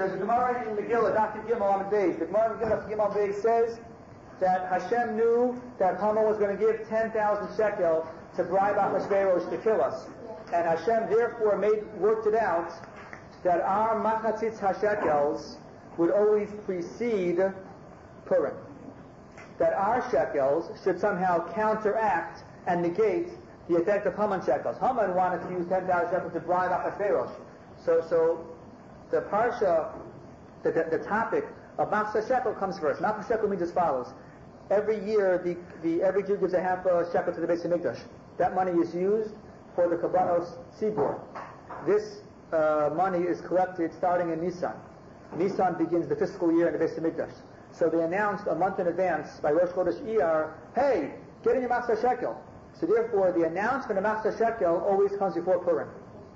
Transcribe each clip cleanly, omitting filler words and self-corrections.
There's a Gemara in Megillah, Dr. Gimel Amid Beis. The Gemara in Megillah, Gimel Beis says that Hashem knew that Haman was going to give 10,000 shekel to bribe Achashverosh to kill us. And Hashem therefore worked it out that our machatzitz hashekels would always precede Purim. That our shekels should somehow counteract and negate the effect of Haman shekels. Haman wanted to use 10,000 shekels to bribe Achashverosh. So the parsha, the topic of Machzah shekel comes first. Machzah shekel means as follows. Every year, every Jew gives a half a shekel to the Beis Hamikdash. That money is used for the Kabbanos Tzibur. This money is collected starting in Nisan. Nisan begins the fiscal year in the Beis Hamikdash. So they announced a month in advance by Rosh Chodesh Iyar, hey, get in your Machzah shekel. So therefore, the announcement of Machzah shekel always comes before Purim.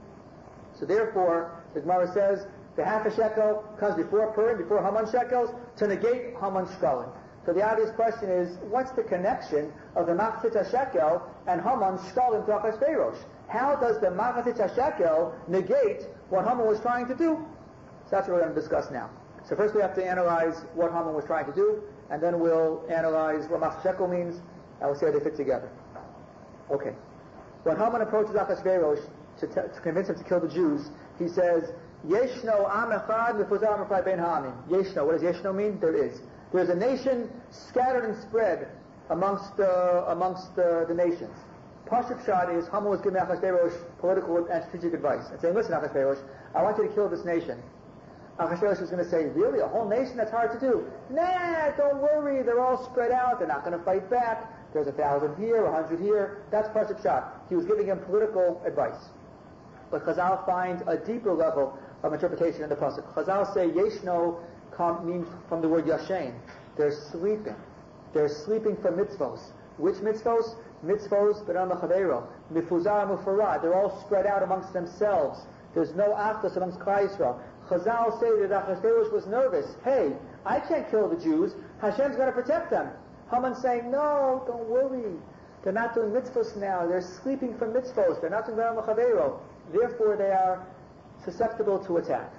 So therefore, the Gemara says, the half a shekel comes before Purim, before Haman shekels, to negate Haman shkalim. So the obvious question is, what's the connection of the Machzit HaShekel and Haman shkalim to Achashverosh? How does the Machzit HaShekel negate what Haman was trying to do? So that's what we're going to discuss now. So first we have to analyze what Haman was trying to do, and then we'll analyze what Machzit HaShekel means, and we'll see how they fit together. Okay. When Haman approaches Achashverosh to convince him to kill the Jews, he says, Yeshno am echad mefuzar mefrei bein ha'amim. Yeshno, what does Yeshno mean? There is. There's a nation scattered and spread amongst the nations. Pashup Shad is Haman was giving Achashverosh political and strategic advice and saying, listen, Achashverosh, I want you to kill this nation. Achashverosh was going to say, really? A whole nation? That's hard to do. Nah, don't worry. They're all spread out. They're not going to fight back. There's 1,000 here, 100 here. That's Pashup Shad. He was giving him political advice. But Chazal finds a deeper level of interpretation in the pasuk. Chazal say Yeshno means from the word Yashen. They're sleeping. They're sleeping for mitzvos. Which mitzvos? Mitzvos b'ram l'chaveiro. Mifuzar mufarad. They're all spread out amongst themselves. There's no achdus amongst Klal Yisrael. Chazal say that Achashverosh was nervous. Hey, I can't kill the Jews. Hashem's going to protect them. Haman's saying, no, don't worry. They're not doing mitzvos now. They're sleeping for mitzvos. They're not doing b'ram l'chaveiro. Therefore, they are susceptible to attack.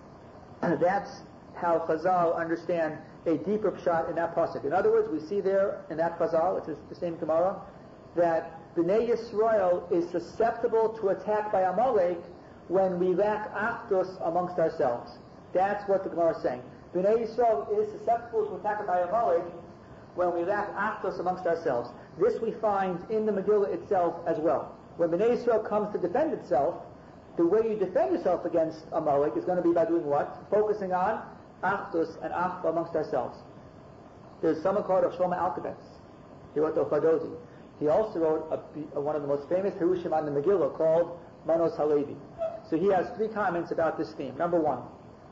And that's how Chazal understand a deeper pshat in that pasuk. In other words, we see there in that Chazal, which is the same Gemara, that Bnei Yisrael is susceptible to attack by Amalek when we lack achdus amongst ourselves. That's what the Gemara is saying. Bnei Yisrael is susceptible to attack by Amalek when we lack achdus amongst ourselves. This we find in the Megillah itself as well. When Bnei Yisrael comes to defend itself, the way you defend yourself against Amalek is going to be by doing what? Focusing on achdus and achva amongst ourselves. There's someone called Shlomo Alkabetz. He wrote the Chadodi. He also wrote one of the most famous Hirushim on the Megillah called Manos Halevi. So he has 3 comments about this theme. Number 1,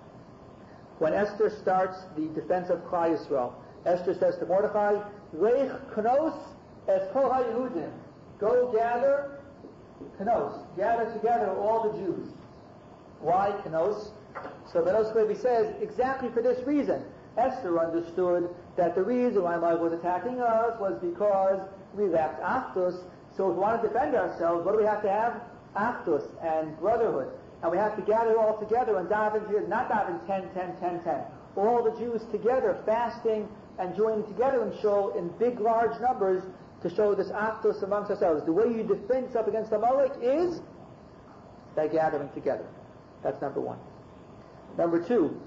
when Esther starts the defense of Klal Yisrael, Esther says to Mordechai, Leich knos es kol ha-Yehudim. Go gather together all the Jews. Why knos? So Manos Halevi says, exactly for this reason. Esther understood that the reason why Amalek was attacking us was because we lacked achdus. So if we want to defend ourselves, what do we have to have? Achdus and brotherhood. And we have to gather all together and dive into, not dive in 10. All the Jews together, fasting and joining together and show in big, large numbers to show this achdus amongst ourselves. The way you defend yourself against Amalek is by gathering together. That's number 1. Number 2,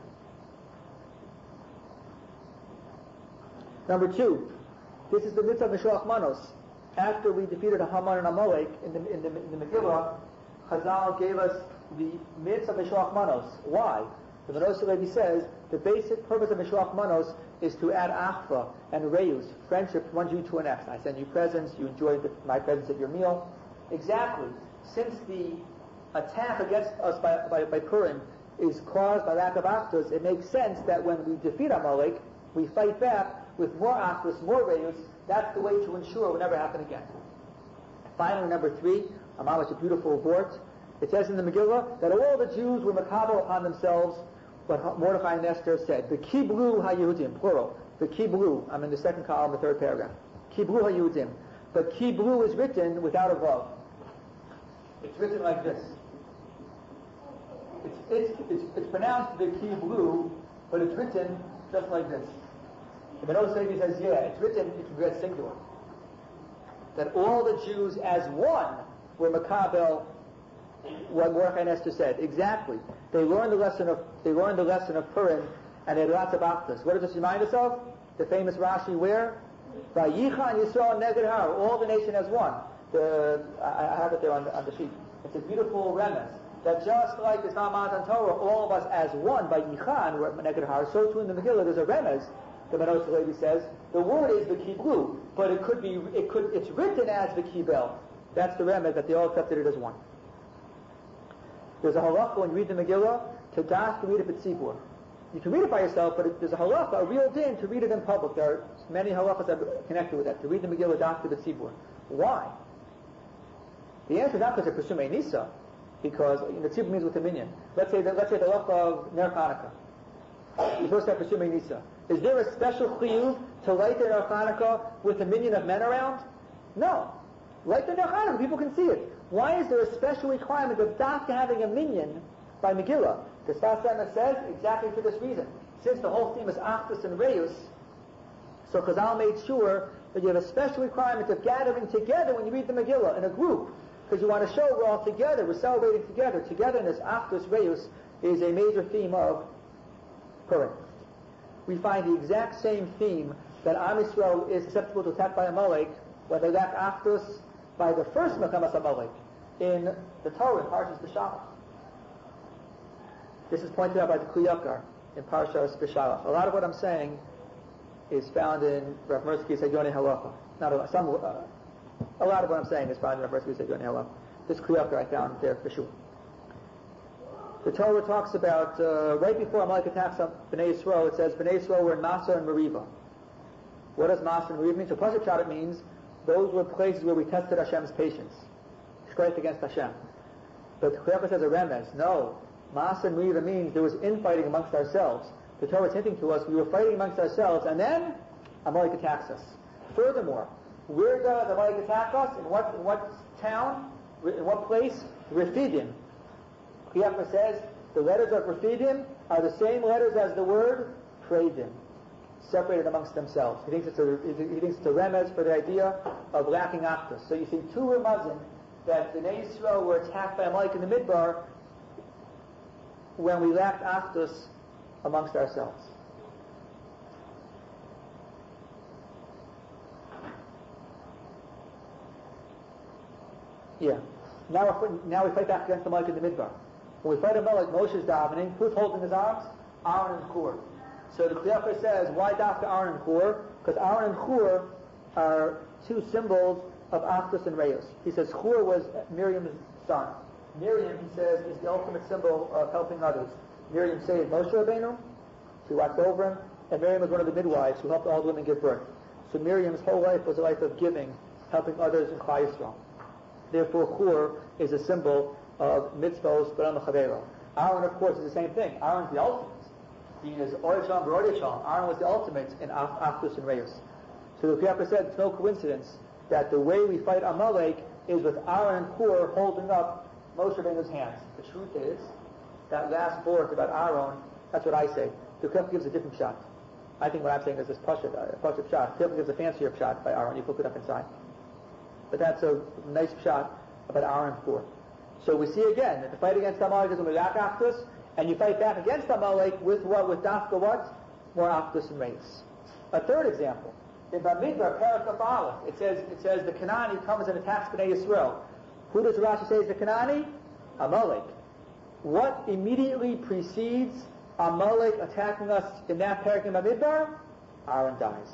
this is the mitzvah of Mishloach Manos. After we defeated Haman and Amalek in the Megillah, Chazal gave us the mitzvah of Mishloach Manos. Why? The Manos Halevi says the basic purpose of Mishloach Manos is to add achva and reus, friendship from one Jew to an next. I send you presents, you enjoy my presents at your meal. Exactly. Since the attack against us by Purim is caused by lack of achdus, it makes sense that when we defeat Amalek, we fight back with more achdus, more reus. That's the way to ensure it will never happen again. Finally, number 3, a beautiful report. It says in the Megillah that all the Jews were makabel upon themselves what Mordechai and Esther said. The kiblu ha-Yehudim, plural. The kiblu, I'm in the second column, the 3rd paragraph. Kiblu ha-Yehudim. But kiblu is written without a vav. It's written like this. It's pronounced the Kiblu, but it's written just like this. The Benoit Levi says, yeah, it's written, it's read singular. That all the Jews as one were Makabel, what Mordechai and Esther said. Exactly. They learned the lesson of Purim, and they had lots of actas. What does this remind us of? The famous Rashi where? Vayichan Yisrael Neged Har, all the nation as one. I have it there on the sheet. It's a beautiful remez. That just like it's not Matan Torah, all of us as one by Yichan, we're Neged Har, so too in the Megillah there's a remez. The Benoit Levi says, the word is the Kiblu, but it's written as the Kibel. That's the remez that they all accepted it as one. There's a halacha when you read the Megillah, to das to read it b'tzibur. You can read it by yourself, but there's a halacha, a real din, to read it in public. There are many halachas that are connected with that, to read the Megillah das to b'tzibur. Why? The answer is not because of Pesumei Nisa, because the tzibur means with a minyan. Let's say the halacha of Ner Chanukah. You're supposed to have Pesumei Nisa. Is there a special chiyuv to light the Ner Chanukah with a minyan of men around? No. Light the Ner Chanukah, people can see it. Why is there a special requirement of dafka having a minyan by Megillah? The Sfas Emes says exactly for this reason. Since the whole theme is Achdus and Reus, so Chazal made sure that you have a special requirement of gathering together when you read the Megillah in a group, because you want to show we're all together, we're celebrating together. Togetherness, Achdus, Reus, is a major theme of Purim. We find the exact same theme that Am Yisrael is susceptible to attack by Amalek when they lack Achdus by the first Mekamas Amalek in the Torah, in Parshas Beshalach. This is pointed out by the Kli in Parshas Beshalach. A lot of what I'm saying is found in Rav Mirsky's Yonei Halacha. A lot of what I'm saying is found in Rav Mirsky's Yonei Halacha. This Kli I found there for sure. The Torah talks about, right before Amalek attacks Bnei Yisrael, it says, Bnei Yisrael were in Masa and Meriva. What does Masa and Meriva mean? So Pasuk Pshat it means, those were places where we tested Hashem's patience. Strength against Hashem. But the Kli says a remez. No. Masa and Meriva means there was infighting amongst ourselves. The Torah is hinting to us we were fighting amongst ourselves, and then Amalek attacks us. Furthermore, where does Amalek attack us? In what town? In what place? Refidim. Kli says the letters of Refidim are the same letters as the word Predim, separated amongst themselves. He thinks it's a remez for the idea of lacking Achdus. So you see two remazim that the Bnei Yisrael were attacked by Amalek in the Midbar when we lacked Achdus amongst ourselves. Yeah. Now we fight back against Amalek in the Midbar. When we fight Amalek, Moshe's davening. Who's holding his arms? Aaron and Hur. So the Kli says, why dafka Aaron and Hur? Because Aaron and Hur are two symbols of Achdus and Reus. He says Hur was Miriam's son. Miriam, he says, is the ultimate symbol of helping others. Miriam saved Moshe Rabbeinu, she watched over him, and Miriam was one of the midwives who helped all the women give birth. So Miriam's whole life was a life of giving, helping others in Klal Yisrael. Therefore, Hur is a symbol of mitzvos b'ram chavero. Aaron, of course, is the same thing. Aaron's the ultimate. He is Orishon v'Orishon. Aaron was the ultimate in Achdus and Reus. So the Kli said it's no coincidence that the way we fight Amalek is with Aaron and Hur holding up Moshe Rabbeinu's hands. The truth is, that last fourth about Aaron, that's what I say. The Kli gives a different shot. I think what I'm saying is this Pashat shot. The Kli gives a fancier shot by Aaron. You look it up inside. But that's a nice shot about Aaron and Hur. So we see again that the fight against Amalek is when we lack Achdus, and you fight back against Amalek with what? With dafka what? More Achdus and Reus. A third example. In Bamidbar, Parakaf Aleph, it says the Kanani comes and attacks Bnei Yisrael. Who does Rashi say is the Kanani? Amalek. What immediately precedes Amalek attacking us in that parak in Bamidbar? Aaron dies.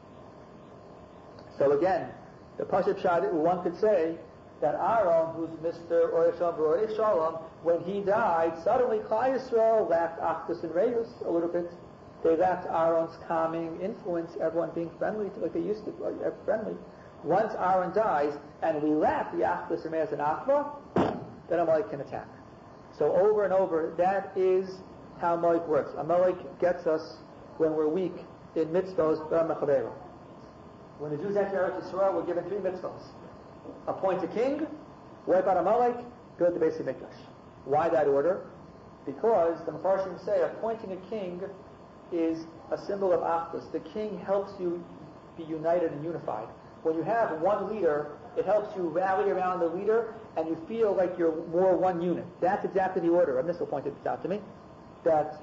So again, the Pashup Shad, one could say that Aaron, who's Mr. Orishon v'Orei Shalom, when he died, suddenly Klal Yisrael lacked Achdus and Reus a little bit. They lacked Aaron's calming influence, everyone being friendly, like they used to be friendly. Once Aaron dies, and we lack the Achdus and Reus and Achva, then Amalek can attack. So over and over, that is how Amalek works. Amalek gets us when we're weak in mitzvos b'ram chavero. When the Jews enter Eretz Yisrael, we're given 3 mitzvos. Appoint a king, wipe out Amalek, build the Beis Hamikdash. Why that order? Because the Mepharshim say appointing a king is a symbol of Achdus. The king helps you be united and unified. When you have one leader, it helps you rally around the leader, and you feel like you're more one unit. That's exactly the order. And this will point this out to me. That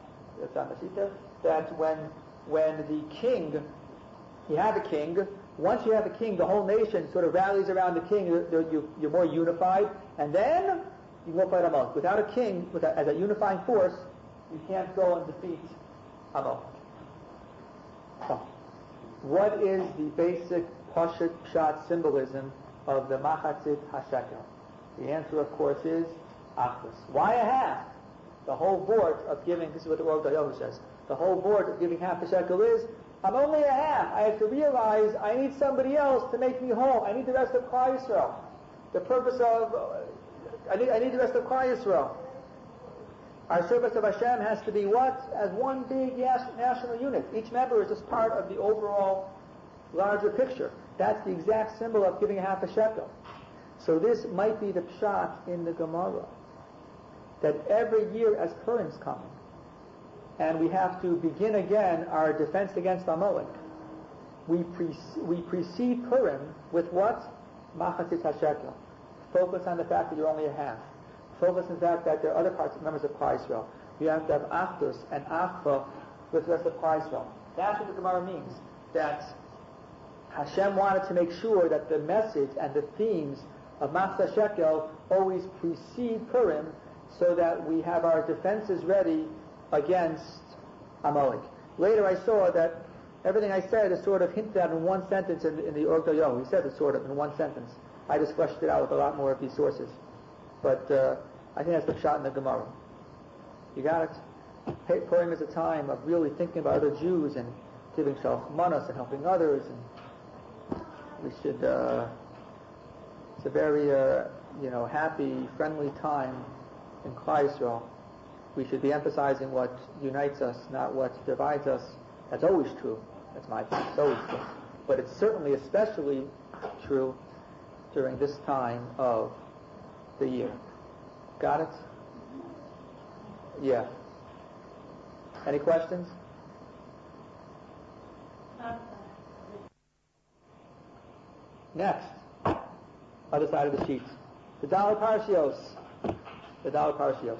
when the king, you have a king. Once you have a king, the whole nation sort of rallies around the king. You're more unified, and then you go fight Amalek. Without a king, as a unifying force, you can't go and defeat Amalek. So, what is the basic Pashut Pshat symbolism of the Machatzit HaShekel? The answer, of course, is Achdus. Why a half? The whole board of giving, this is what the Org Dayahu says, the whole board of giving half the shekel is, I'm only a half. I have to realize I need somebody else to make me whole. I need the rest of Klal Yisrael. The purpose of, I need the rest of Klal Yisrael. Our service of Hashem has to be what? As one big national unit. Each member is just part of the overall larger picture. That's the exact symbol of giving half a shekel. So this might be the pshat in the Gemara, that every year as Purim's coming, and we have to begin again our defense against Amalek, we precede Purim with what? Machatzit HaShekel. Focus on the fact that you're only a half. Focus on the fact that there are other members of Klal Yisrael. You have to have Achdus and Achva with the rest of Klal Yisrael. That's what the Gemara means. That Hashem wanted to make sure that the message and the themes of Machatzit HaShekel always precede Purim, so that we have our defenses ready against Amalek. Later I saw that everything I said is sort of hinted at in one sentence in the Org Dayahu. He says it sort of in one sentence. I just fleshed it out with a lot more of these sources. But I think that's the pshat in the Gemara. You got it? Purim is a time of really thinking about other Jews and giving shalach and helping others. And we should, it's a very, happy, friendly time in Klal Yisrael. We should be emphasizing what unites us, not what divides us. That's always true. That's my point. It's always true. But it's certainly especially true during this time of the year. Got it? Yeah. Any questions? Next. Other side of the sheet. The Daled Parshios. The Daled Parshios.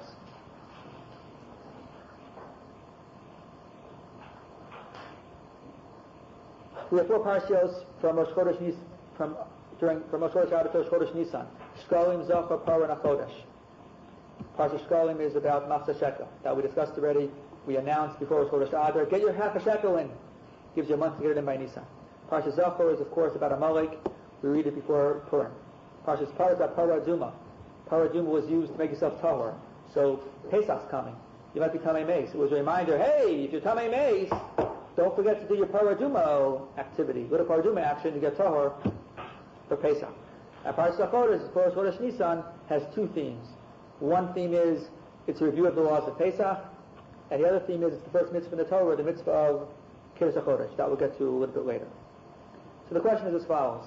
We have 4 parshios from Rosh Chodesh Nisan, from Rosh Chodesh Adar to Rosh Chodesh Nisan. Shkolim, Zachar, Parah, and Achodesh. Parsha Shkolim is about Machzah Shekel. That we discussed already. We announced before Rosh Chodesh Adar, get your half a shekel in. Gives you a month to get it in by Nisan. Parsha Zachar is, of course, about Amalek. We read it before Purim. Parsha Parah is about Parah Aduma. Parah Aduma was used to make yourself tahor. So Pesach's coming. You might be Tamei Meis. It was a reminder, hey, if you're Tamei Meis, don't forget to do your Parah Aduma activity. Little Parah Aduma action to get tahor for Pesach. And Parsha Chodesh, Rosh Chodesh Nisan, has 2 themes. One theme is it's a review of the laws of Pesach, and the other theme is it's the first mitzvah in the Torah, the mitzvah of Kiddush HaChodesh. That we'll get to a little bit later. So the question is as follows.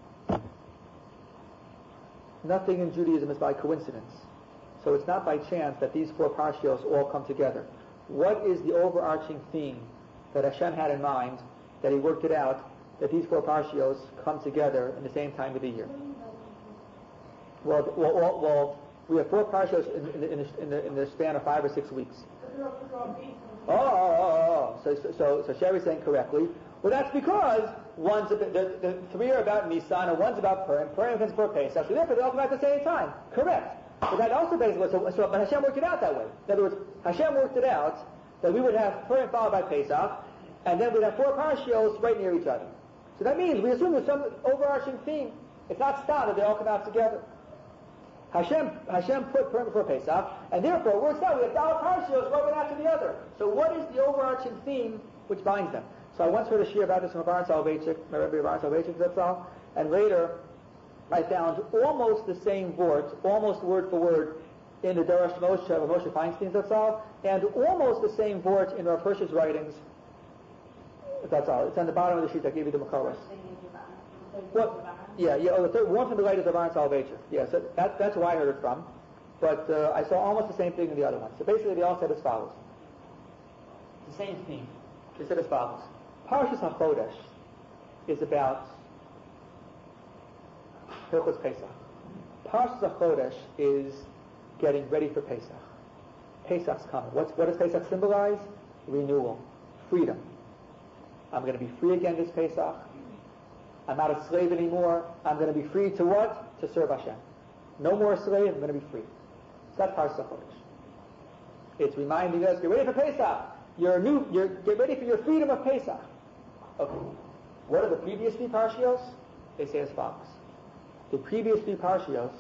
Nothing in Judaism is by coincidence. So it's not by chance that these 4 parshios all come together. What is the overarching theme that Hashem had in mind, that He worked it out, that these 4 parshios come together in the same time of the year? Well, we have 4 parshios in the span of 5 or 6 weeks. So Sherry's saying correctly. Well, that's because the 3 are about Nisan and 1's about Purim. Purim is for Pesach. So therefore, they all come at the same time. Correct. But that also basically, but Hashem worked it out that way. In other words, Hashem worked it out that we would have Purim followed by Pesach, and then we'd have 4 parshios right near each other. So that means we assume there's some overarching theme. It's not stop that they all come out together. Hashem put Purim before Pesach, and therefore it works out. We have Daled Parshios one after the other. So what is the overarching theme which binds them? So I once heard a shir about this from Avraham Soloveitchik, my Rebbe Avraham Soloveitchik, that's all. And later, I found almost the same words, almost word for word, in the Darash Moshe of Moshe Feinstein's that's all, and almost the same words in Rav Hirsch's writings. That's all. It's on the bottom of the sheet I gave you the Makaros. What? Yeah. The third one from the writers of Avraham Soloveitchik. Yeah, so that's where I heard it from. but I saw almost the same thing in the other one. So basically they all said as follows. The same theme. They said as follows. Parshas HaChodesh is about Hilchos Pesach. Parshas HaChodesh is getting ready for Pesach. Pesach's coming. What does Pesach symbolize? Renewal. Freedom. I'm going to be free again this Pesach. I'm not a slave anymore. I'm going to be free to what? To serve Hashem. No more slave, I'm going to be free. So that's Parshas HaChodesh. It's reminding us, get ready for Pesach. Get ready for your freedom of Pesach. Okay. What are the previous three parshios? They say as follows. The previous three parshios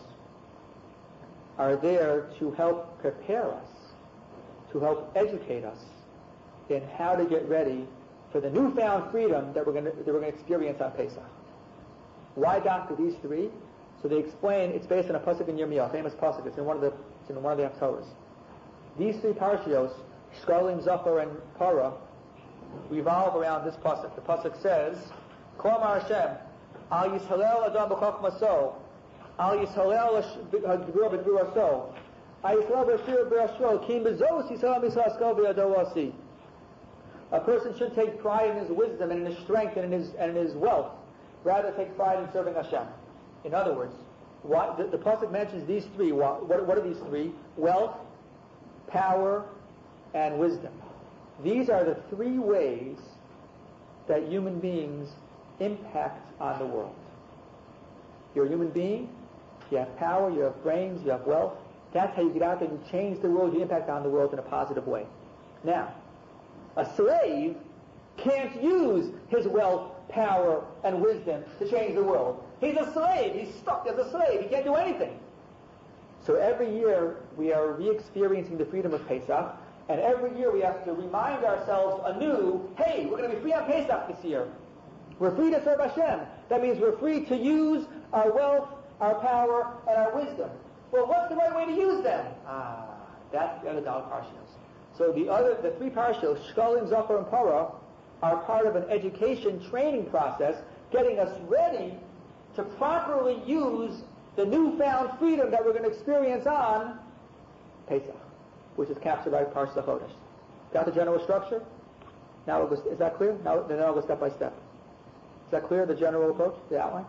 are there to help prepare us, to help educate us in how to get ready for the newfound freedom that we're going to experience on Pesach. Why doctor these three? So they explain it's based on a pasuk in Yirmiyah, a famous pasuk. It's in one of the Haftorahs. These three parshios, Shkalim, Zachor, and Parah, revolve around this pasuk. The pasuk says, "K'omar Hashem, Al Yishalel Adam b'Chachmaso, Al Yishalel Ha'Gvura b'Gvuraso, Al Yishalel b'Ashir b'Ashro, Kim b'Zos Yishalel Yisrael b'Yado Asi." A person should take pride in his wisdom and in his strength and in his wealth, rather take pride in serving Hashem. In other words, the pasuk mentions these three. What are these three? Wealth, power, and wisdom. These are the three ways that human beings impact on the world. You're a human being, you have power, you have brains, you have wealth. That's how you get out there and you change the world, you impact on the world in a positive way. Now, a slave can't use his wealth, power, and wisdom to change the world. He's a slave. He's stuck as a slave. He can't do anything. So every year we are re-experiencing the freedom of Pesach, and every year we have to remind ourselves anew, hey, we're going to be free on Pesach this year. We're free to serve Hashem. That means we're free to use our wealth, our power, and our wisdom. Well, what's the right way to use them? That's the other parshios. So the three parshios, Shkalim, Zachor, and Parah, are part of an education training process, getting us ready to properly use the newfound freedom that we're going to experience on Pesach, which is captured by Parshas HaChodesh. Got the general structure? Now, is that clear? Now I'll go step by step. Is that clear, the general approach, the outline?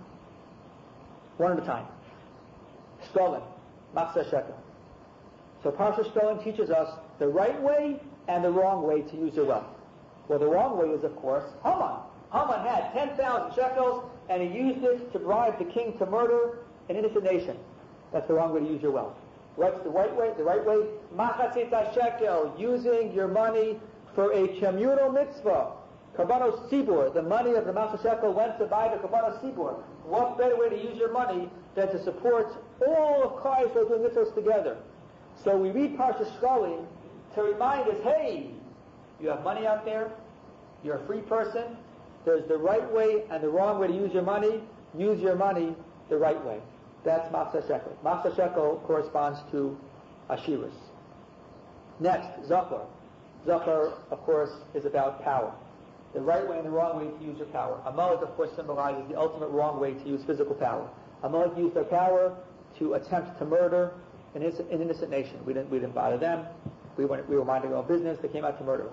One at a time. Shkalim, Machzeh Shekel. So Parshas Shkalim teaches us the right way and the wrong way to use your wealth. Well, the wrong way is, of course, Haman. Haman had 10,000 shekels, and he used it to bribe the king to murder an innocent nation. That's the wrong way to use your wealth. What's the right way? The right way, Machatzit shekel, using your money for a communal mitzvah. Karbanos Sibur, the money of the Machzeh Shekel went to buy the Karbanos Sibur. What better way to use your money than to support all of Klal Yisrael doing mitzvahs together? So we read Parshas Shkalim to remind us, hey, you have money out there, you're a free person, there's the right way and the wrong way to use your money. Use your money the right way. That's Machzeh Shekel. Machzeh Shekel corresponds to Ashiras. Next, Zachor. Zachor, of course, is about power. The right way and the wrong way to use your power. Amalek, of course, symbolizes the ultimate wrong way to use physical power. Amalek used their power to attempt to murder an innocent nation. We didn't bother them. We were minding our own business. They came out to murder us.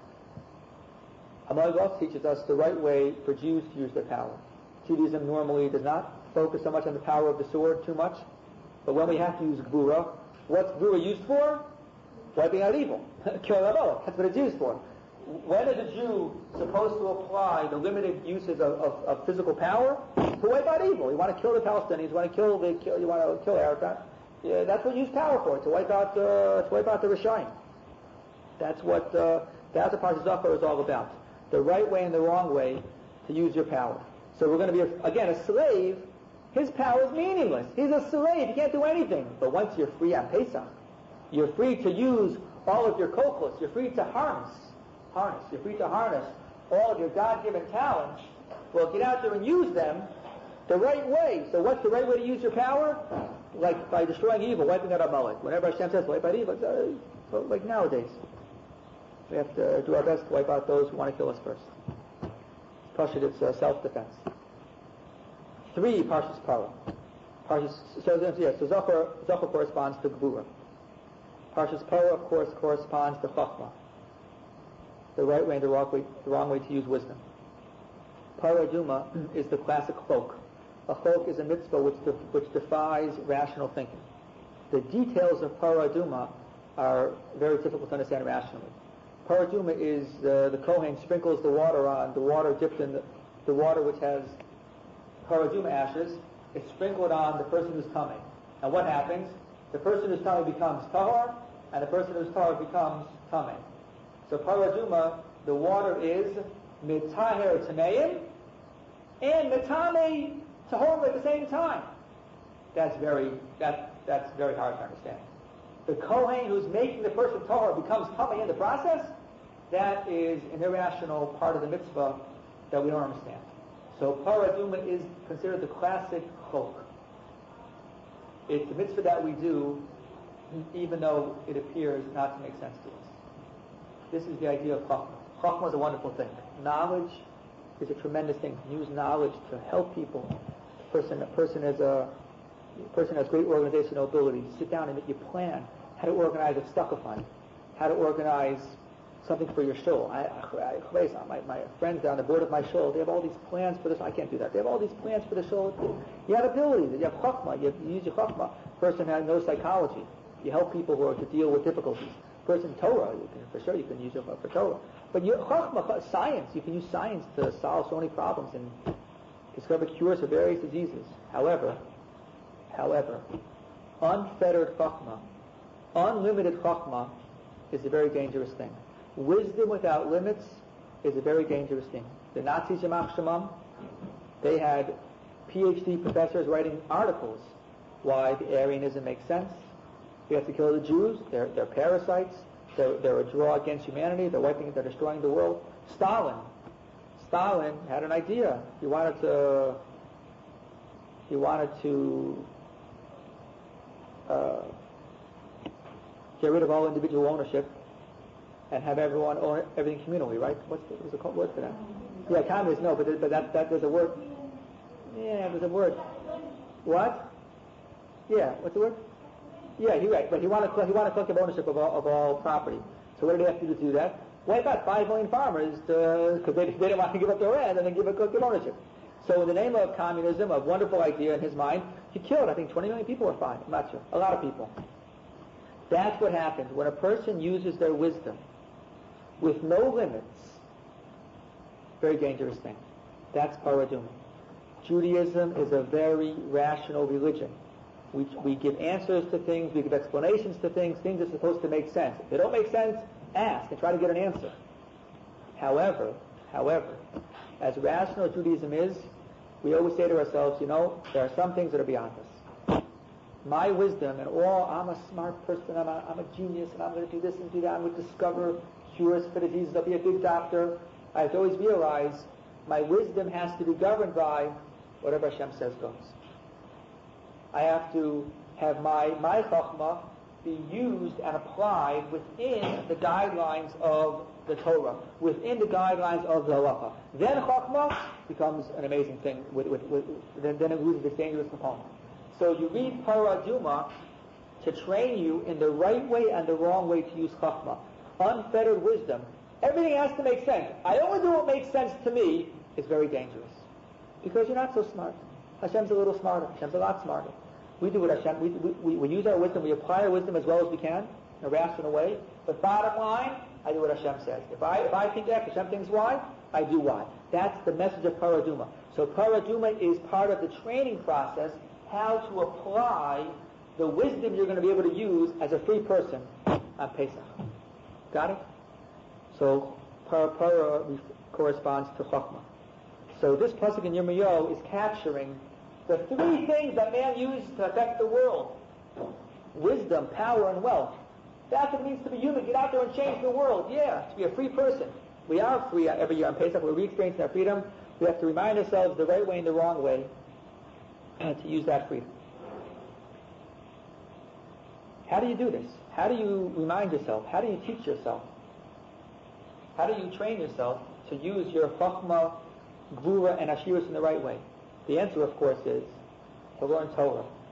Amalek also teaches us the right way for Jews to use their power. Judaism normally does not focus so much on the power of the sword too much, but when we have to use Gvura, what's Gvura used for? Wiping out evil. Kill Amalek. That's what it's used for. When is a Jew supposed to apply the limited uses of physical power? To wipe out evil. You want to kill the Palestinians, you want to kill Arafat. Yeah, that's what you use power for, to wipe out the Rishayim. That's what Parshas Zachor is all about. The right way and the wrong way to use your power. So we're going to be, again, a slave. His power is meaningless. He's a slave. He can't do anything. But once you're free on Pesach, you're free to use all of your kochos. You're free to harness. You're free to harness all of your God-given talents. Well, get out there and use them the right way. So what's the right way to use your power? Like by destroying evil, wiping out Amalek. Whenever Hashem says wipe out evil, like nowadays. We have to do our best to wipe out those who want to kill us first. Pashut, it's self-defense. 3, Parshas Parah. So Zachor corresponds to Gvura. Parshas Parah, of course, corresponds to Chachma, the right way and the wrong way to use wisdom. Parah Aduma is the classic chok. A chok is a mitzvah which defies rational thinking. The details of Parah Aduma are very difficult to understand rationally. Parah Aduma is the Kohen sprinkles the water on, the water dipped in the water which has Parah Aduma ashes, is sprinkled on the person who's coming. And what happens? The person who's coming becomes tahor, and the person who's tahor becomes tamei. So Parah Aduma, the water is mitaher tameim and mitame tahor at the same time. That's very hard to understand. The Kohen who's making the person tahor becomes tamei in the process. That is an irrational part of the mitzvah that we don't understand. So Parah Aduma is considered the classic chok. It's a mitzvah that we do even though it appears not to make sense to us. This is the idea of Chachma. Chachma is a wonderful thing. Knowledge is a tremendous thing. Use knowledge to help people. A person has great organizational ability. Sit down and make your plan. How to organize a stucco fund. How to organize something for your shul. My friends on the board of my shul, they have all these plans for this. I can't do that. They have all these plans for the shul. You have ability. You have chachma. You use your chachma. Person has no psychology. You help people who are to deal with difficulties. Person Torah, you can use it for Torah. But your chachma, science, you can use science to solve so many problems and discover cures for various diseases. However, unfettered chachma, unlimited chachma is a very dangerous thing. Wisdom without limits is a very dangerous thing. The Nazis, Yamach Shemam, they had PhD professors writing articles why the Aryanism makes sense. We have to kill the Jews. They're parasites. They're a draw against humanity. They're destroying the world. Stalin had an idea. He wanted to get rid of all individual ownership and have everyone own everything communally, right? What's the word for that? Yeah, communist. No, but that there's a word. Yeah, there's a word. What? Yeah, what's the word? Yeah, you're right. But he wanted collective ownership of all property. So what did he have to do to do that? Wipe out 5 million farmers because they didn't want to give up their land and then give up collective ownership. So in the name of communism, a wonderful idea in his mind, he killed, I think, 20 million people or fine. I'm not sure. A lot of people. That's what happens when a person uses their wisdom with no limits. Very dangerous thing. That's Parah Aduma. Judaism is a very rational religion. We give answers to things, we give explanations to things. Things are supposed to make sense. If they don't make sense, ask and try to get an answer. However, as rational Judaism is, we always say to ourselves, there are some things that are beyond us. My wisdom and I'm a smart person, I'm a genius, and I'm going to do this and do that, I'm going to discover cures for diseases, I'll be a good doctor. I have to always realize my wisdom has to be governed by whatever Hashem says goes. I have to have my chachma be used and applied within the guidelines of the Torah, within the guidelines of the halacha. Then chachma becomes an amazing thing. Then it loses its dangerous component. So you read Parah Aduma to train you in the right way and the wrong way to use chachma. Unfettered wisdom. Everything has to make sense. I only do what makes sense to me is very dangerous. Because you're not so smart. Hashem's a little smarter. Hashem's a lot smarter. We do what Hashem, we use our wisdom, we apply our wisdom as well as we can, in a rational way. But bottom line, I do what Hashem says. If I think X, Hashem thinks Y, I do Y. That's the message of Parah Aduma. So Parah Aduma is part of the training process, how to apply the wisdom you're going to be able to use as a free person on Pesach. Got it? So Parah corresponds to Chachma. So this pasuk in Yirmiyahu is capturing the 3 things that man used to affect the world. Wisdom, power, and wealth. That's what it means to be human. Get out there and change the world. Yeah, to be a free person. We are free every year on Pesach. We're re-experiencing our freedom. We have to remind ourselves the right way and the wrong way to use that freedom. How do you do this? How do you remind yourself? How do you teach yourself? How do you train yourself to use your chachma, gvura, and ashirus in the right way? The answer, of course, is to learn Torah.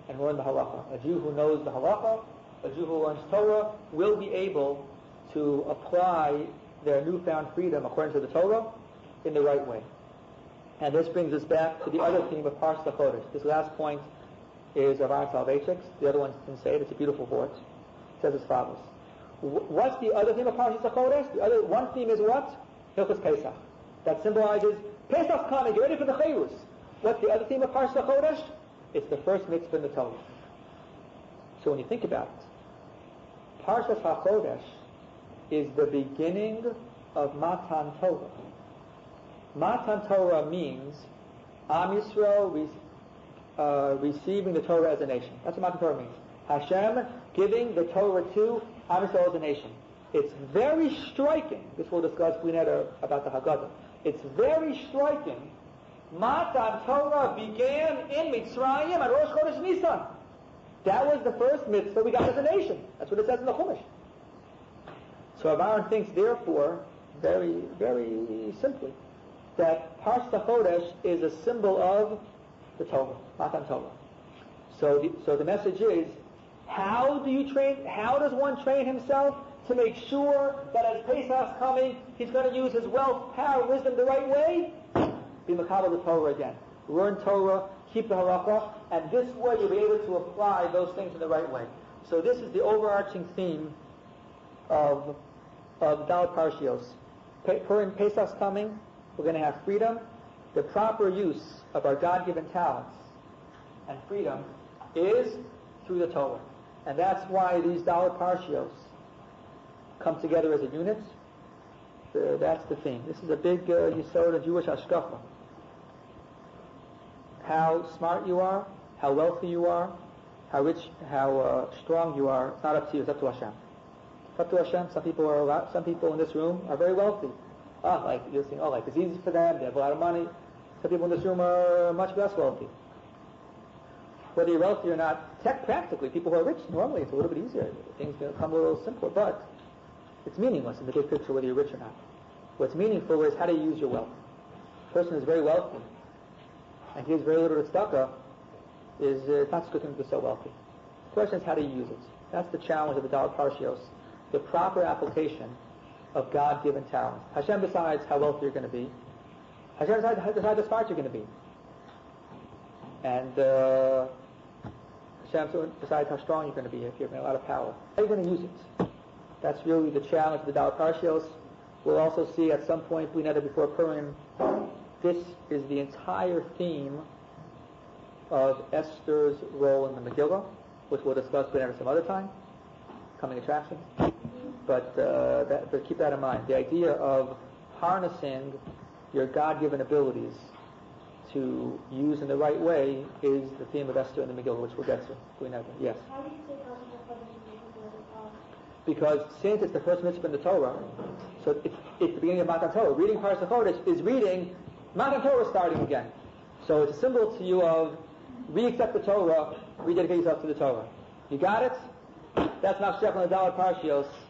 and learn the halacha. A Jew who knows the halacha, a Jew who learns Torah, will be able to apply their newfound freedom according to the Torah in the right way. And this brings us back to the other theme of Parshas HaChodesh. This last point is of Aaron Soloveitchik's. The other ones didn't say it. It's a beautiful word. It says as follows. What's the other theme of Parshas HaChodesh? The other one theme is what? Hilchos Pesach. That symbolizes Pesach's coming. Get ready for the Chayrus. What's the other theme of Parshas HaChodesh? It's the first mitzvah in the Torah. So when you think about it, Parshas HaChodesh is the beginning of Matan Torah. Matan Torah means Am Yisrael receiving the Torah as a nation. That's what Matan Torah means. Hashem giving the Torah to Am Yisrael as a nation. It's very striking. This we'll discuss later about the Haggadah. It's very striking. Matan Torah began in Mitzrayim at Rosh Chodesh Nisan. That was the first mitzvah we got as a nation. That's what it says in the Chumash. So Aaron thinks, therefore, very, very simply, that Parshas HaChodesh is a symbol of the Torah, Matan Torah. So the message is, how does one train himself to make sure that as Pesach's coming, he's going to use his wealth, power, wisdom the right way? Be Mekabel the Torah again. Learn Torah, keep the halacha, and this way you'll be able to apply those things in the right way. So this is the overarching theme of Dalet Parshios. Purim Pesach's coming, we're going to have freedom. The proper use of our God-given talents and freedom is through the Torah. And that's why these Dalet Parshios come together as a unit. That's the theme. This is a big yesod of Jewish hashkafa. How smart you are, how wealthy you are, how rich, how strong you are, it's not up to you, it's up to Hashem. It's up to Hashem. Some people in this room are very wealthy. Like you're saying, like it's easy for them, they have a lot of money. Some people in this room are much less wealthy. Whether you're wealthy or not, practically, people who are rich, normally it's a little bit easier. Things become a little simpler, but it's meaningless in the big picture whether you're rich or not. What's meaningful is how do you use your wealth. A person who's very wealthy and gives very little to tzedakah is not so good to be so wealthy. The question is how do you use it? That's the challenge of the Dalet Parshios. The proper application of God-given talents. Hashem decides how wealthy you're going to be. Hashem decides how smart you're going to be. And Hashem decides how strong you're going to be if you have a lot of power. How are you going to use it? That's really the challenge of the Dalet Parshios. We'll also see at some point, before Purim, this is the entire theme of Esther's role in the Megillah, which we'll discuss some other time, coming attractions. But keep that in mind. The idea of harnessing your God-given abilities to use in the right way is the theme of Esther and the Megillah, which we'll get to. Yes? How do you say because since it's the first mitzvah in the Torah, so it's the beginning of Matan Torah. Reading Parshas HaChodesh is reading Matan Torah starting again. So it's a symbol to you of re-accept the Torah, rededicate yourself to the Torah. You got it? That's Machshech on the Dalet Parshios.